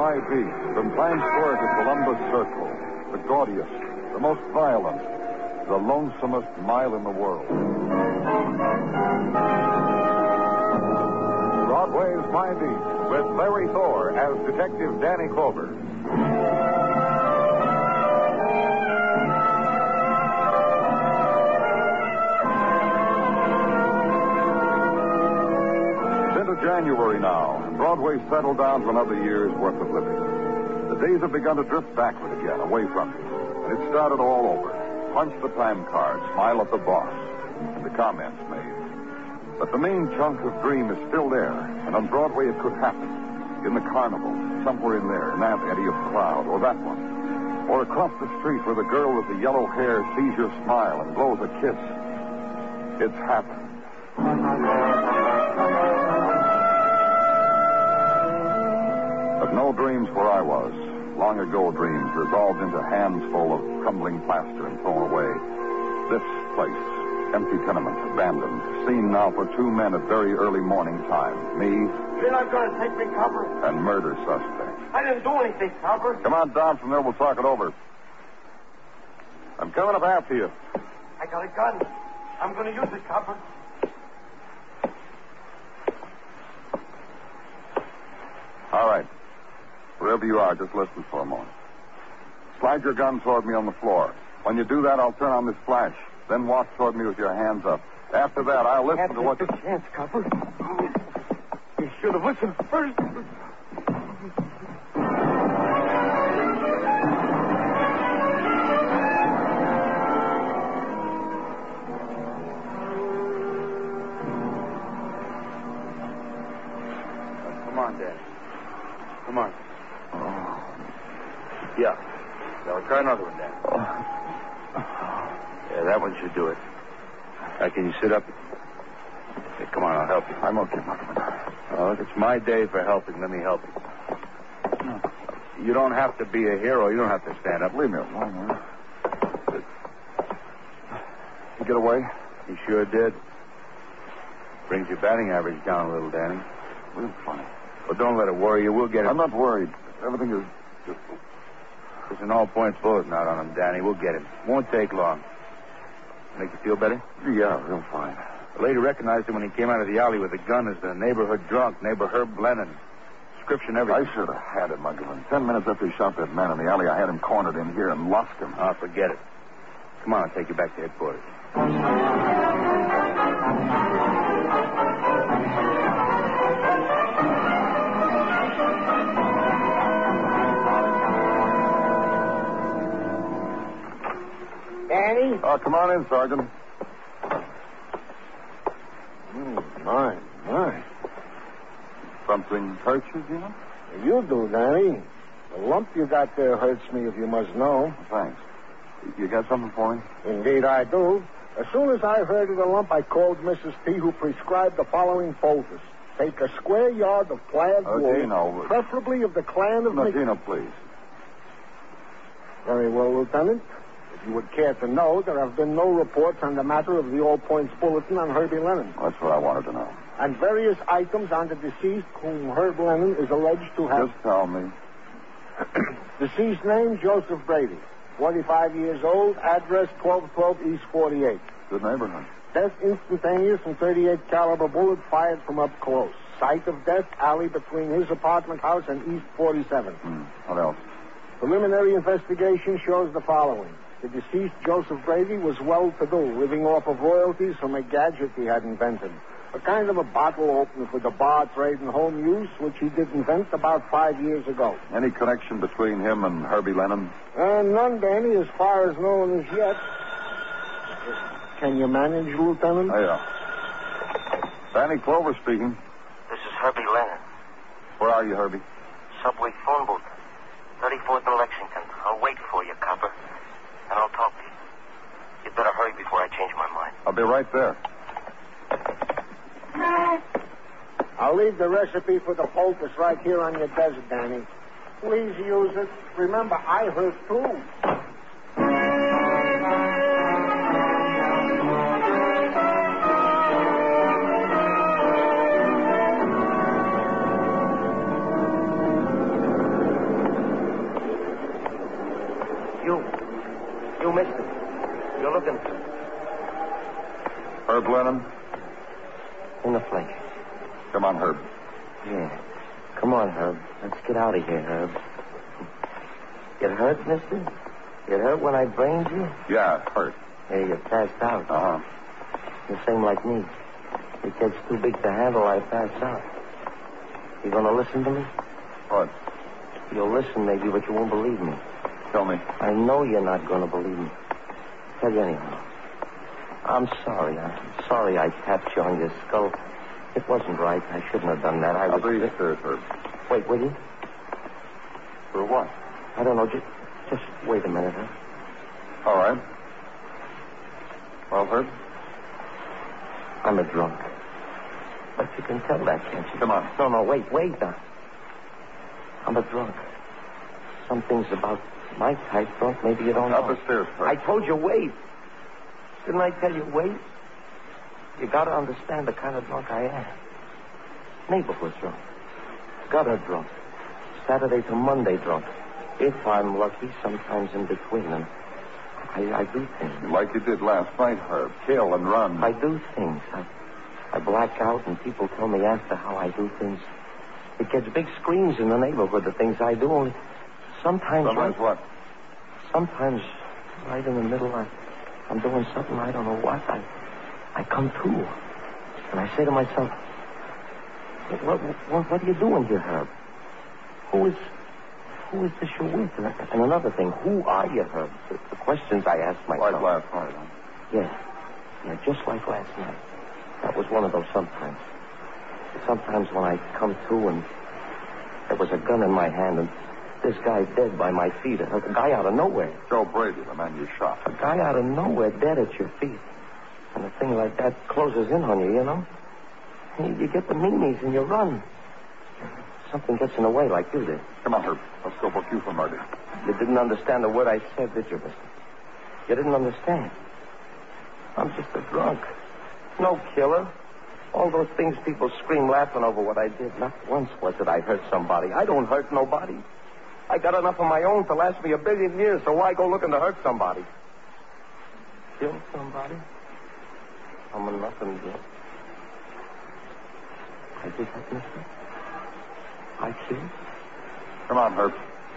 beat, from Times Square to Columbus Circle, the gaudiest, the most violent, the lonesomest mile in the world. Broadway's My Beat, with Larry Thor as Detective Danny Clover. January now, and Broadway settled down for another year's worth of living. The days have begun to drift backward again, away from you. And it started all over. Punch the time card, smile at the boss, and the comments made. But the main chunk of dream is still there, and on Broadway it could happen. In the carnival, somewhere in there, in that eddy of cloud, or that one. Or across the street where the girl with the yellow hair sees your smile and blows a kiss. It's happened. But no dreams where I was. Long ago dreams resolved into hands full of crumbling plaster and thrown away. This place, empty tenement, abandoned, seen now for two men at very early morning time. Me. You're not going to take me, Copper? And murder suspect. I didn't do anything, Copper. Come on down from there, we'll talk it over. I'm coming up after you. I got a gun. I'm going to use it, Copper. All right. Wherever you are, just listen for a moment. Slide your gun toward me on the floor. When you do that, I'll turn on this flash. Then walk toward me with your hands up. After that, I'll listen to what... Can't take the chance, Copper. You should have listened first. Come on, Dad. Come on. Yeah. I'll try another one, Dad. Yeah, that one should do it. Now, can you sit up? Hey, come on, I'll help you. I'm okay, Markham. Oh, it's my day for helping. Let me help you. You don't have to be a hero. You don't have to stand up. Leave me alone, You get away? You sure did. Brings your batting average down a little, Danny. Real funny. Well, don't let it worry you. We'll get it. I'm not worried. Everything is just... There's an all-points bulletin out on him, Danny. We'll get him. Won't take long. Make you feel better? Yeah, real fine. The lady recognized him when he came out of the alley with a gun as the neighborhood drunk, neighbor Herb Lennon. Description, everything. I should have had him, Muggavan. 10 minutes after he shot that man in the alley, I had him cornered in here and lost him. Oh, forget it. Come on, I'll take you back to headquarters. Danny? Oh, come on in, Sergeant. My. Something hurt you, Gina? You do, Danny. The lump you got there hurts me, if you must know. Thanks. You got something for me? Indeed, I do. As soon as I heard of the lump, I called Mrs. P, who prescribed the following poultice. Take a square yard of plaid wool, Gino. preferably of the clan of... No, Gino, please. Very well, Lieutenant. If you would care to know, there have been no reports on the matter of the all-points bulletin on Herbie Lennon. That's what I wanted to know. And various items on the deceased whom Herb Lennon is alleged to have... Just tell me. Deceased name, Joseph Brady. 45 years old. Address, 1212 East 48. Good neighborhood. Death instantaneous and .38 caliber bullet fired from up close. Site of death, alley between his apartment house and East 47. What else? Preliminary investigation shows the following. The deceased, Joseph Brady, was well-to-do, living off of royalties from a gadget he had invented. A kind of a bottle opener for the bar trade and home use, which he did invent about 5 years ago. Any connection between him and Herbie Lennon? None, Danny, as far as known as yet. Can you manage, Lieutenant? Yeah. Danny Clover speaking. This is Herbie Lennon. Where are you, Herbie? Subway phone booth. 34th and Lexington. I'll wait for you, Copper. And I'll talk to you. You'd better hurry before I change my mind. I'll be right there. I'll leave the recipe for the poultice right here on your desk, Danny. Please use it. Remember, I hurt too. You missed it. You're looking. Herb Lennon? In the flesh. Come on, Herb. Yeah. Come on, Herb. Let's get out of here, Herb. Get hurt, mister? Get hurt when I brained you? Yeah, hurt. Yeah, you passed out. Uh-huh. The same like me. It gets too big to handle, I pass out. You gonna listen to me? What? You'll listen maybe, but you won't believe me. Tell me. I know you're not gonna believe me. Tell you anyhow. I'm sorry. I'm sorry I tapped you on your skull. It wasn't right. I shouldn't have done that. I I'll was... breathe first, Herb. Wait, will you? For what? I don't know. Just wait a minute, huh? All right. Well, Herb? I'm a drunk. But you can tell that, can't you? Come on. No, wait now. I'm a drunk. Some things about my type drunk, maybe you don't know. Up the stairs, Herb. I told you wait. Didn't I tell you wait? You gotta understand the kind of drunk I am. Neighborhood drunk. Gutter drunk. Saturday to Monday drunk. If I'm lucky, sometimes in between them. I do things. Like you did last night, Herb. Kill and run. I do things. I black out, and people tell me after how I do things. It gets big screams in the neighborhood, the things I do. Only sometimes what? Sometimes, right in the middle, I'm doing something I don't know what. I come to, and I say to myself, what are you doing here, Herb? Who is this you're with? And another thing, who are you, Herb? The questions I ask myself. Like last night, huh? Yeah, just like last night. That was one of those sometimes. Sometimes when I come to and there was a gun in my hand and this guy dead by my feet. A guy out of nowhere. Joe Brady, the man you shot. A guy out of nowhere dead at your feet. And a thing like that closes in on you, you know? You get the meanies and you run. Something gets in the way like you did. Come on, Herb. Let's go book you for murder. You didn't understand the word I said, did you, mister? You didn't understand. I'm just a drunk. No killer. All those things people scream laughing over what I did. Not once was it I hurt somebody. I don't hurt nobody. I got enough of my own to last me 1 billion years, so why go looking to hurt somebody? Kill somebody? I'm a nothing yet. I did that, mister. I killed. Come on, Herb.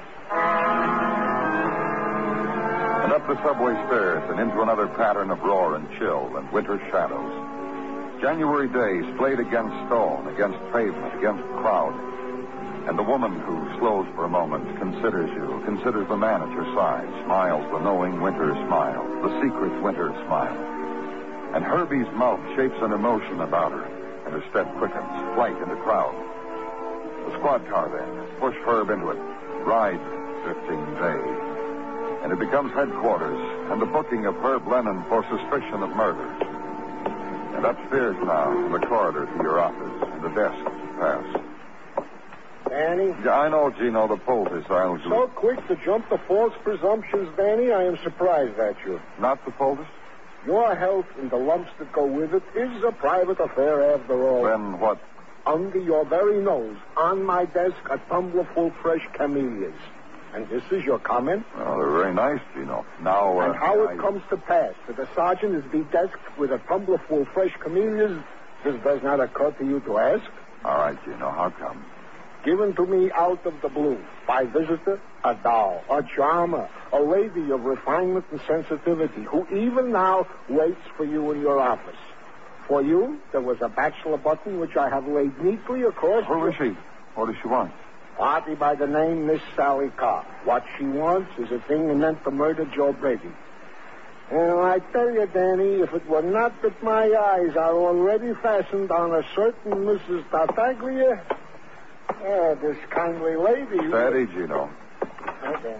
And up the subway stairs and into another pattern of roar and chill and winter shadows. January days played against stone, against pavement, against crowd. And the woman who slows for a moment considers you, considers the man at your side, smiles the knowing winter smile, the secret winter smile. And Herbie's mouth shapes an emotion about her, and her step quickens, flight into crowd. The squad car then, push Herb into it, ride drifting day. And it becomes headquarters and the booking of Herb Lennon for suspicion of murder. And upstairs now, in the corridor to your office, and the desk to pass. Danny? Yeah, I know, Gino, the poultice. So quick to jump to false presumptions, Danny, I am surprised at you. Not the poultice? Your health and the lumps that go with it is a private affair after all. Then what? Under your very nose, on my desk, a tumbler full fresh camellias. And this is your comment? Well, they're very nice, Gino. Now, and how it comes to pass that the sergeant is bedesked with a tumbler full fresh camellias, this does not occur to you to ask? All right, Gino, how come? Given to me out of the blue, by visitor, a doll, a charmer, a lady of refinement and sensitivity, who even now waits for you in your office. For you, there was a bachelor button which I have laid neatly across... Who is she? What does she want? Party by the name Miss Sally Carr. What she wants is a thing meant to murder Joe Brady. And I tell you, Danny, if it were not that my eyes are already fastened on a certain Mrs. Tartaglia, this kindly lady... Steady, Gino. Okay.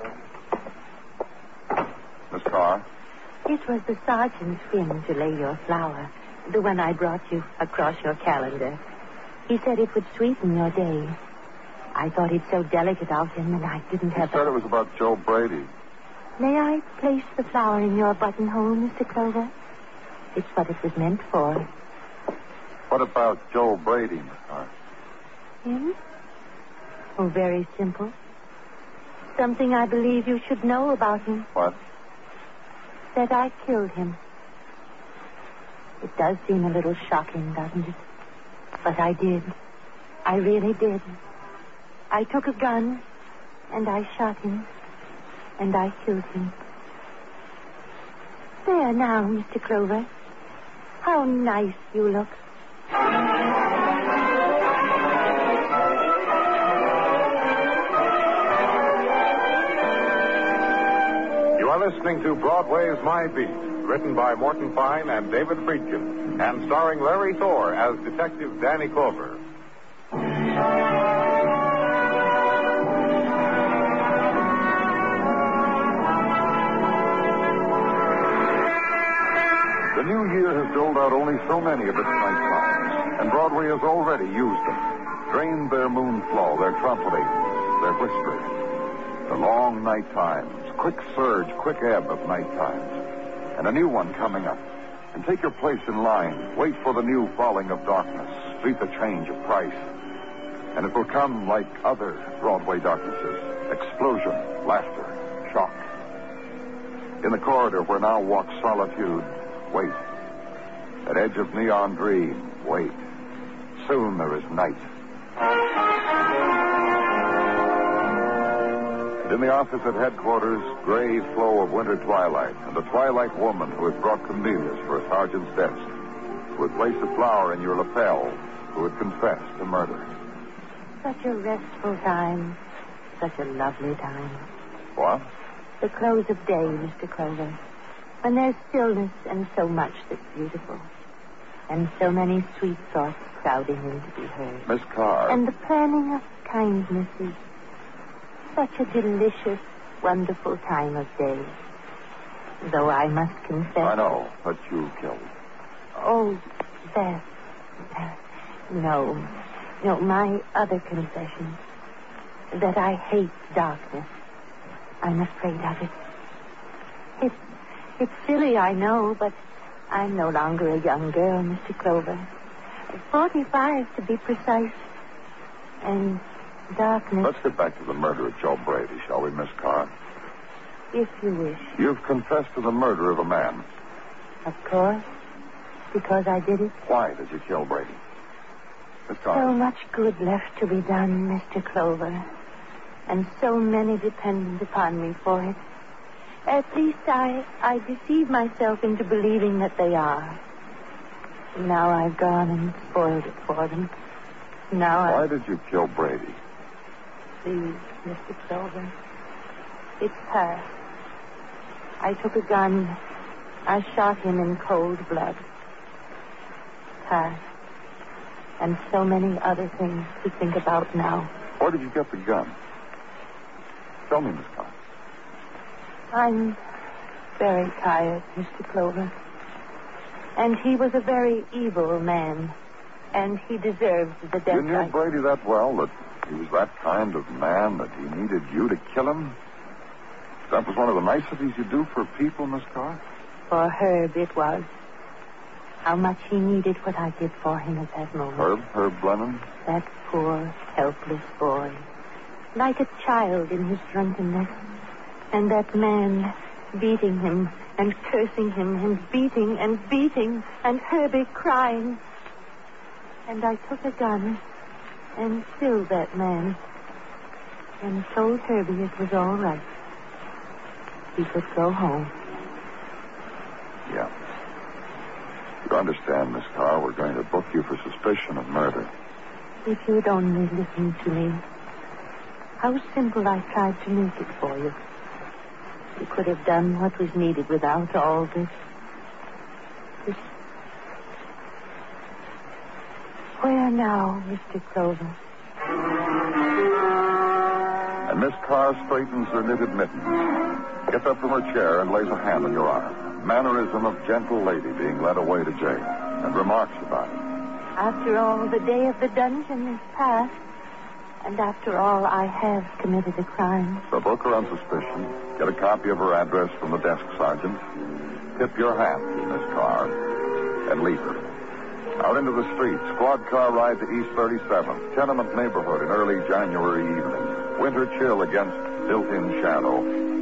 Miss Carr? It was the sergeant's whim to lay your flower, the one I brought you, across your calendar. He said it would sweeten your day. I thought it so delicate of him, and I didn't have... He said it was about Joe Brady. May I place the flower in your buttonhole, Mr. Clover? It's what it was meant for. What about Joe Brady, Miss Carr? Him? Oh, very simple. Something I believe you should know about him. What? that I killed him. It does seem a little shocking, doesn't it? But I did. I really did. I took a gun, and I shot him, and I killed him. There now, Mr. Clover. How nice you look. You are listening to Broadway's My Beat, written by Morton Fine and David Friedkin, and starring Larry Thor as Detective Danny Clover. The new year has doled out only so many of its night times, and Broadway has already used them, drained their moonflow, their trumpeting, their whispering. The long night times, quick surge, quick ebb of night times, and a new one coming up. And take your place in line, wait for the new falling of darkness, meet the change of price. And it will come like other Broadway darknesses, explosion, laughter, shock. In the corridor where now walks Solitude, wait. At edge of neon dream, wait. Soon there is night. And in the office at headquarters, gray flow of winter twilight, and the twilight woman who had brought camellias for a sergeant's desk, who had placed a flower in your lapel, who had confessed to murder. Such a restful time. Such a lovely time. What? The close of day, Mr. Clover. When there's stillness and so much that's beautiful. And so many sweet thoughts crowding in to be heard. Miss Carr. And the planning of kindnesses. Such a delicious, wonderful time of day. Though I must confess... I know, but you killed. Oh, that... No, my other confession. That I hate darkness. I'm afraid of it. It's silly, I know, but I'm no longer a young girl, Mr. Clover. 45, to be precise. And darkness... Let's get back to the murder of Joe Brady, shall we, Miss Carr? If you wish. You've confessed to the murder of a man. Of course. Because I did it. Why did you kill Brady? Miss Carr. So much good left to be done, Mr. Clover. And so many dependent upon me for it. At least I deceive myself into believing that they are. Now I've gone and spoiled it for them. Why did you kill Brady? Please, Mr. Clover. It's past. I took a gun. I shot him in cold blood. Past. And so many other things to think about now. Where did you get the gun? Tell me, Miss Carr. I'm very tired, Mr. Clover. And he was a very evil man. And he deserved the death. You knew Brady that well, that he was that kind of man, that he needed you to kill him? That was one of the niceties you do for people, Miss Carr? For Herb, it was. How much he needed what I did for him at that moment. Herb Blenheim? That poor, helpless boy. Like a child in his drunkenness. And that man beating him and cursing him and beating, and Herbie crying. And I took a gun and killed that man and told Herbie it was all right. He could go home. Yeah. You understand, Miss Carr, we're going to book you for suspicion of murder. If you'd only listen to me. How simple I tried to make it for you. You could have done what was needed without all this. Where now, Mr. Clover? And Miss Carr straightens her knitted mittens, gets up from her chair and lays a hand on your arm. Mannerism of gentle lady being led away to jail, and remarks about it. After all, the day of the dungeon is past. And after all, I have committed a crime. So book her on suspicion. Get a copy of her address from the desk sergeant. Tip your hat to Miss Carr. And leave her. Out into the street, squad car ride to East 37th, tenement neighborhood in early January evening. Winter chill against built-in shadow.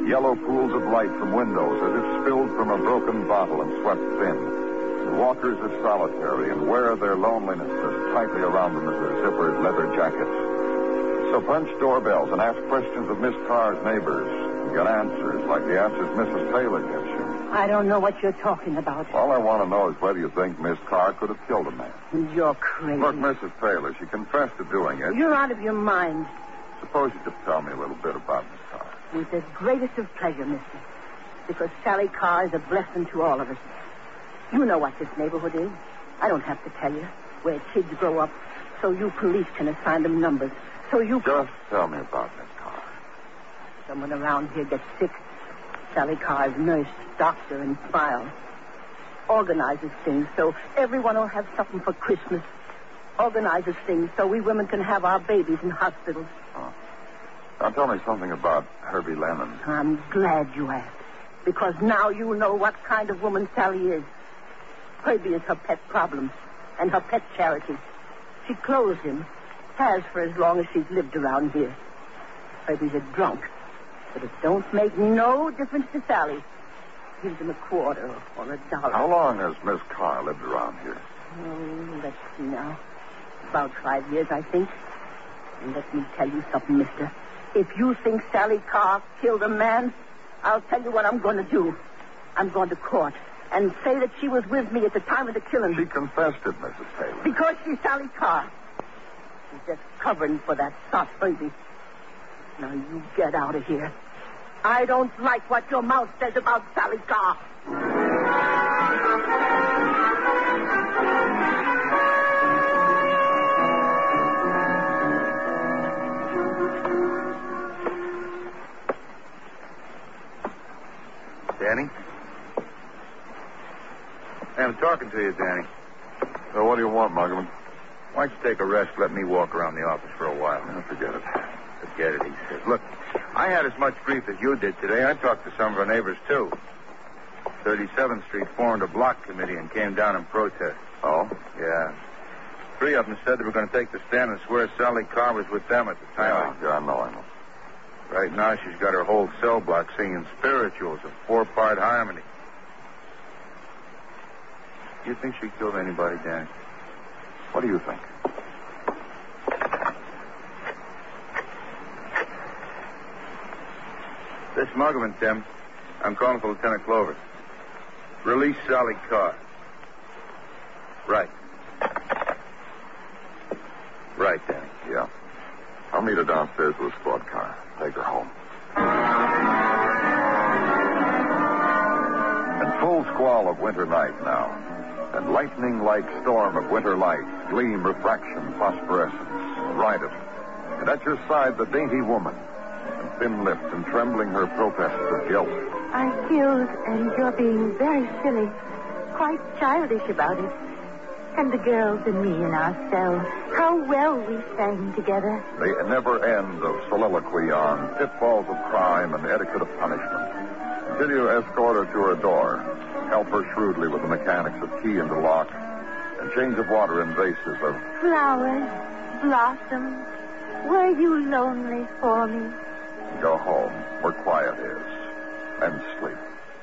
Yellow pools of light from windows as if spilled from a broken bottle and swept thin. The walkers are solitary and wear their loneliness as tightly around them as their zippered leather jackets. So punch doorbells and ask questions of Miss Carr's neighbors and get answers like the answers Mrs. Taylor gives you. I don't know what you're talking about. All I want to know is whether you think Miss Carr could have killed a man. You're crazy. Look, Mrs. Taylor, she confessed to doing it. You're out of your mind. Suppose you just tell me a little bit about Miss Carr. With the greatest of pleasure, mister. Because Sally Carr is a blessing to all of us. You know what this neighborhood is. I don't have to tell you. Where kids grow up, so you police can assign them numbers. So you... Just tell me about Miss Carr. Someone around here gets sick. Sally Carr's nurse, doctor, and file. Organizes things so everyone will have something for Christmas. Organizes things so we women can have our babies in hospitals. Oh. Now tell me something about Herbie Lemon. I'm glad you asked. Because now you know what kind of woman Sally is. Herbie is her pet problem. And her pet charity. She clothes him. Has for as long as she's lived around here. Herbie's a drunk. But it don't make no difference to Sally. Gives him $25 or $1. How long has Miss Carr lived around here? Oh, let's see now. About 5 years, I think. And let me tell you something, mister. If you think Sally Carr killed a man, I'll tell you what I'm going to do. I'm going to court and say that she was with me at the time of the killing. She confessed it, Mrs. Taylor. Because she's Sally Carr. She's just covering for that soft baby. Now you get out of here. I don't like what your mouth says about Sally Carr. Danny? Hey, I'm talking to you, Danny. So what do you want, Muggerman? Why don't you take a rest, let me walk around the office for a while? Forget it. Forget it, he says. Look, I had as much grief as you did today. I talked to some of our neighbors, too. 37th Street formed a block committee and came down in protest. Oh? Yeah. 3 of them said they were going to take the stand and swear Sally Carr was with them at the time. Yeah, I know. Right now, she's got her whole cell block singing spirituals of 4-part harmony. Do you think she killed anybody, Danny? What do you think? This Muggerman, Tim. I'm calling for Lieutenant Clover. Release Sally Carr. Right. Right, Danny. Yeah. I'll meet her downstairs with a squad car. Take her home. In full squall of winter night now, and lightning-like storm of winter light, gleam, refraction, phosphorescence, ride it. And at your side, the dainty woman, and thin-lipped and trembling her protests of guilt. I killed, and you're being very silly. Quite childish about it. And the girls and me in our cell. How well we sang together. The never end of soliloquy on pitfalls of crime and etiquette of punishment. Until you escort her to her door, help her shrewdly with the mechanics of key and the lock, and change of water in vases of... Flowers, blossoms, were you lonely for me? Go home, where quiet is, and sleep.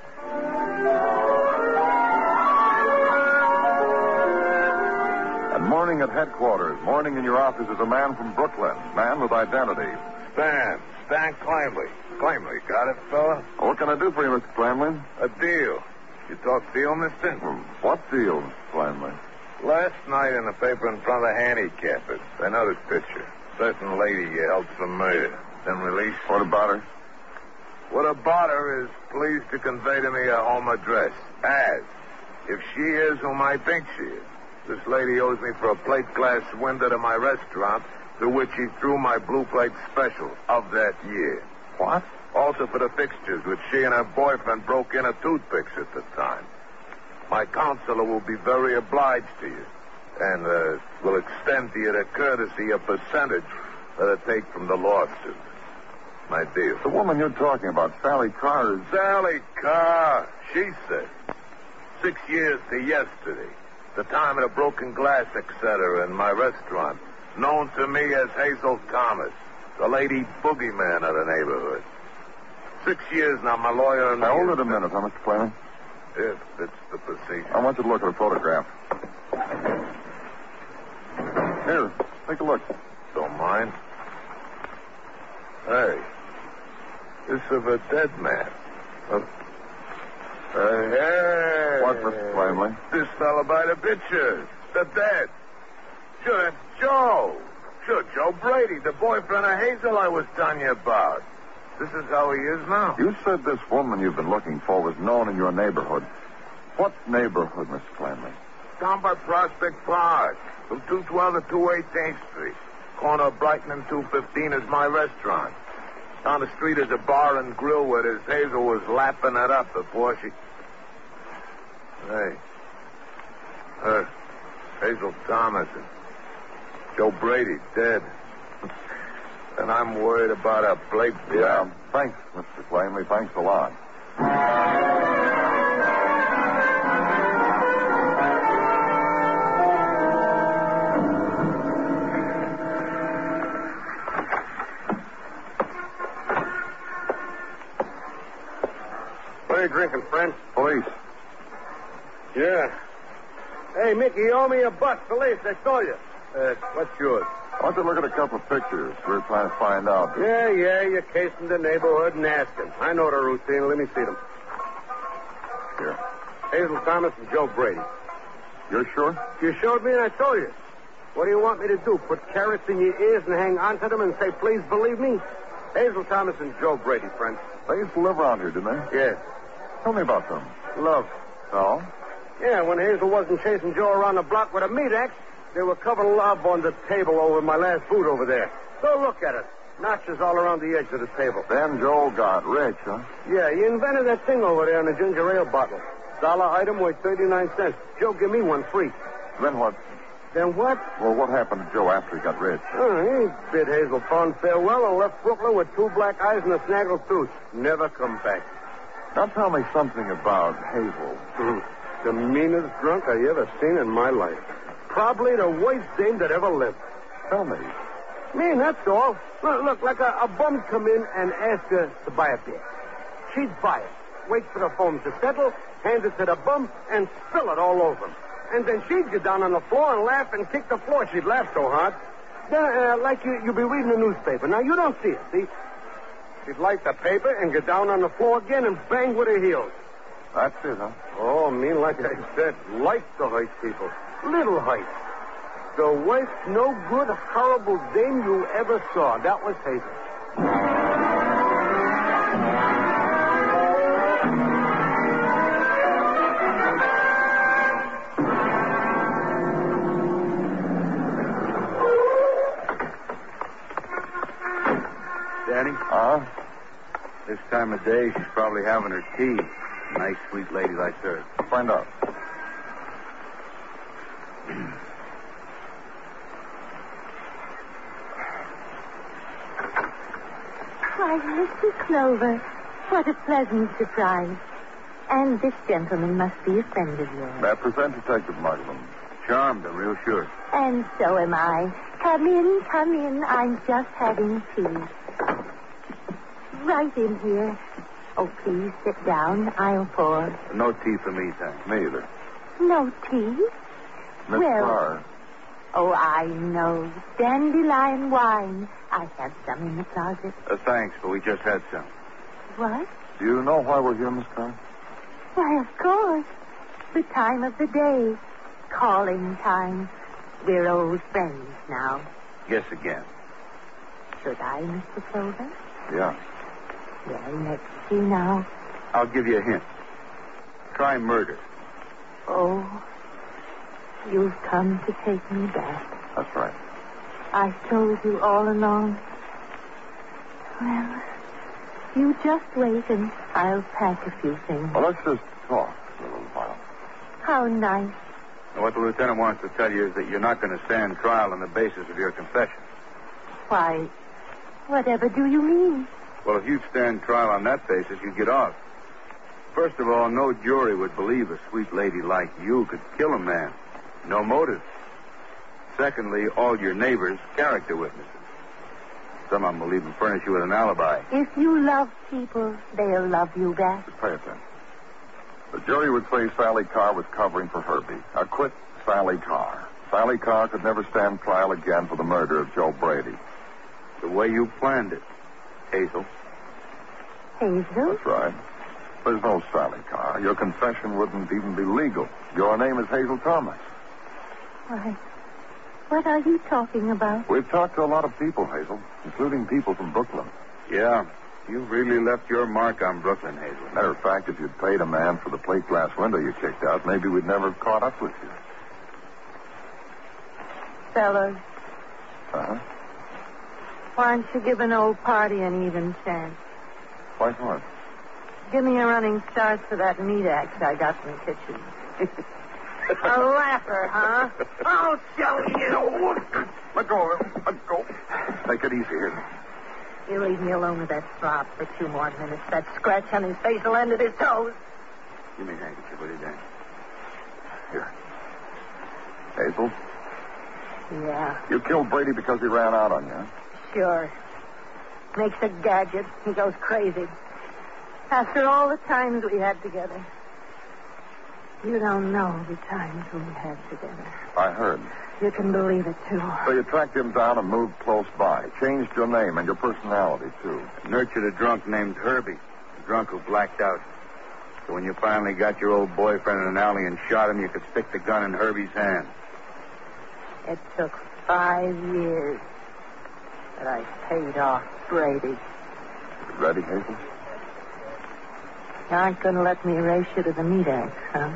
And morning at headquarters, morning in your office is a man from Brooklyn, man with identity. Stan Climley. Climley, got it, fella? What can I do for you, Mr. Clanley? A deal. You talk deal, mister? What deal, Clanley? Last night in the paper in front of the handicappers, I noticed picture. Certain lady you held for murder, then released. What about her? What about her is pleased to convey to me her home address. As, if she is whom I think she is, this lady owes me for a plate glass window to my restaurant, through which she threw my blue plate special of that year. What? Also for the fixtures, which she and her boyfriend broke in at toothpicks at the time. My counselor will be very obliged to you, and will extend to you the courtesy a percentage that I take from the lawsuit. My deal. The woman you're talking about, Sally Carr, is... Sally Carr, she said. 6 years to yesterday, the time of the broken glass, etc., in my restaurant, known to me as Hazel Thomas, the lady boogeyman of the neighborhood. 6 years now, my lawyer and Now, hold it a minute, huh, Mr. Clayman? If it's the procedure. I want you to look at a photograph. Here, take a look. Don't mind. Hey, this is a dead man. Hey. What, Mr. Clamley? This fella by the picture. The dead. Sure, that's Joe. Sure, Joe Brady, the boyfriend of Hazel I was telling you about. This is how he is now. You said this woman you've been looking for was known in your neighborhood. What neighborhood, Mr. Clamley? Down by Prospect Park, from 212 to 218th Street. Corner of Brighton and 215 is my restaurant. Down the street is a bar and grill where this Hazel was lapping it up before she... Hey. Her. Hazel Thomas and Joe Brady dead. And I'm worried about a Blake... Yeah, thanks, Mr. Clamley. Thanks a lot. What are you drinking, friend? Police. Yeah. Hey, Mickey, you owe me a $1. Police, I told you. What's yours? I want you to look at a couple of pictures. We're trying to find out. Yeah, you're casing the neighborhood and asking. I know the routine. Let me see them. Here. Hazel Thomas and Joe Brady. You're sure? You showed me and I told you. What do you want me to do? Put carrots in your ears and hang on to them and say, please believe me? Hazel Thomas and Joe Brady, friend. They used to live around here, didn't they? Yes. Tell me about them. Love. Oh? Yeah, when Hazel wasn't chasing Joe around the block with a meat axe, they were covering love on the table over my last boot over there. Go look at it. Notches all around the edge of the table. Then Joe got rich, huh? Yeah, he invented that thing over there in the ginger ale bottle. Dollar item worth 39 cents. Joe, give me one free. Then what? Then what? Well, what happened to Joe after he got rich? He bid Hazel fond farewell and left Brooklyn with 2 black eyes and a snaggled tooth. Never come back. Now tell me something about Hazel. The meanest drunk I ever seen in my life. Probably the worst dame that ever lived. Tell me. Mean, that's all. Look, like a bum come in and ask her to buy a beer. She'd buy it, wait for the phone to settle, hand it to the bum, and spill it all over him. And then she'd get down on the floor and laugh and kick the floor. She'd laugh so hard. Then, like you'd be reading a newspaper. Now, you don't see it, see? She'd light the paper and get down on the floor again and bang with her heels. That's it, huh? Oh, mean, like I said, like to hurt people. Little hurt. The worst, no good, horrible dame you ever saw. That was Hazel. Danny? This time of day, she's probably having her tea. A nice, sweet lady like her. Find out. Why, Mr. Clover, what a pleasant surprise. And this gentleman must be a friend of yours. May I present Detective Mugland? Charmed, I'm real sure. And so am I. Come in, come in. I'm just having tea. Right in here. Oh, please sit down. I'll pour. No tea for me, thanks. Me either. No tea? Miss Well- Carr. Oh, I know. Dandelion wine. I have some in the closet. Thanks, but we just had some. What? Do you know why we're here, Miss Carr? Why, of course. The time of the day. Calling time. We're old friends now. Guess again. Should I, Mr. Clover? Yeah. Well, let's see now. I'll give you a hint. Try murder. Oh, you've come to take me back. That's right. I told you all along. Well, you just wait and I'll pack a few things. Well, let's just talk for a little while. How nice. What the lieutenant wants to tell you is that you're not going to stand trial on the basis of your confession. Why, whatever do you mean? Well, if you'd stand trial on that basis, you'd get off. First of all, no jury would believe a sweet lady like you could kill a man. No motive. Secondly, all your neighbors, character witnesses. Some of them will even furnish you with an alibi. If you love people, they'll love you back. Just pay attention. The jury would say Sally Carr was covering for Herbie. Acquit Sally Carr. Sally Carr could never stand trial again for the murder of Joe Brady. The way you planned it, Hazel. Hazel? That's right. There's no Sally Carr. Your confession wouldn't even be legal. Your name is Hazel Thomas. Why, what are you talking about? We've talked to a lot of people, Hazel, including people from Brooklyn. Yeah, you really left your mark on Brooklyn, Hazel. Matter of fact, if you'd paid a man for the plate glass window you kicked out, maybe we'd never have caught up with you. Fellas, Uh-huh. why don't you give an old party an even chance? Why not? Give me a running start for that meat axe I got in the kitchen. A laugher, huh? I'll show you. Let go of him. Let go. Take it easy here. You leave me alone with that fop for 2 more minutes. That scratch on his face will end at his toes. Give me a handkerchief, will you, Dan? Here. Hazel, Yeah, you killed Brady because he ran out on you, huh? sure. Makes a gadget. He goes crazy. After all the times we had together. You don't know the times we had together. I heard. You can believe it, too. So you tracked him down and moved close by. Changed your name and your personality, too. Nurtured a drunk named Herbie. A drunk who blacked out. So when you finally got your old boyfriend in an alley and shot him, you could stick the gun in Herbie's hand. It took 5 years. But I paid off Brady. You ready, Hazel? You aren't going to let me race you to the meat axe, huh?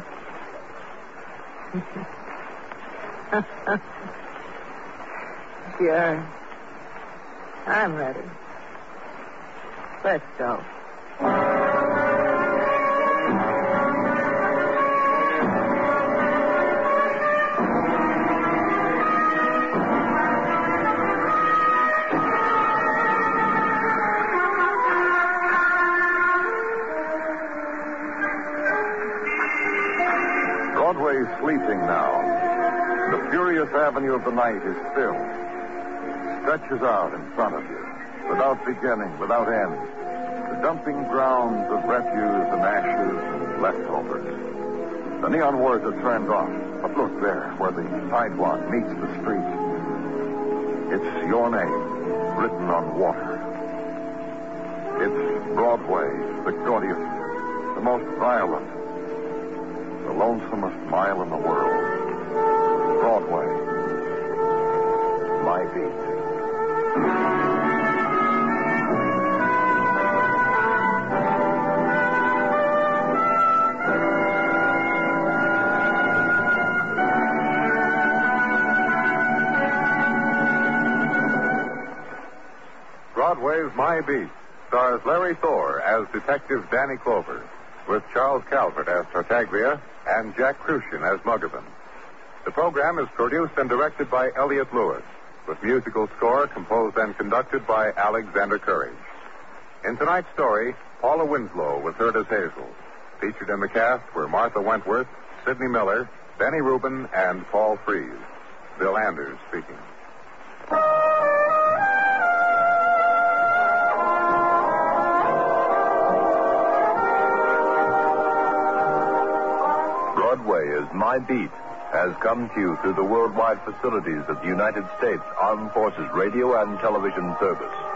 Sure. I'm ready. Let's go. Broadway's sleeping now. The furious avenue of the night is still. Stretches out in front of you, without beginning, without end. The dumping grounds of refuse and ashes and leftovers. The neon words are turned off. But look there, where the sidewalk meets the street. It's your name, written on water. It's Broadway, the gaudiest, the most violent, the lonesomest mile in the world. Broadway. My beat. Broadway's My Beat stars Larry Thor as Detective Danny Clover, with Charles Calvert as Tartaglia and Jack Crucian as Muggavan. The program is produced and directed by Elliott Lewis, with musical score composed and conducted by Alexander Courage. In tonight's story, Paula Winslow was heard as Hazel. Featured in the cast were Martha Wentworth, Sidney Miller, Benny Rubin, and Paul Frees. Bill Anders speaking. Broadway is My Beat has come to you through the worldwide facilities of the United States Armed Forces Radio and Television Service.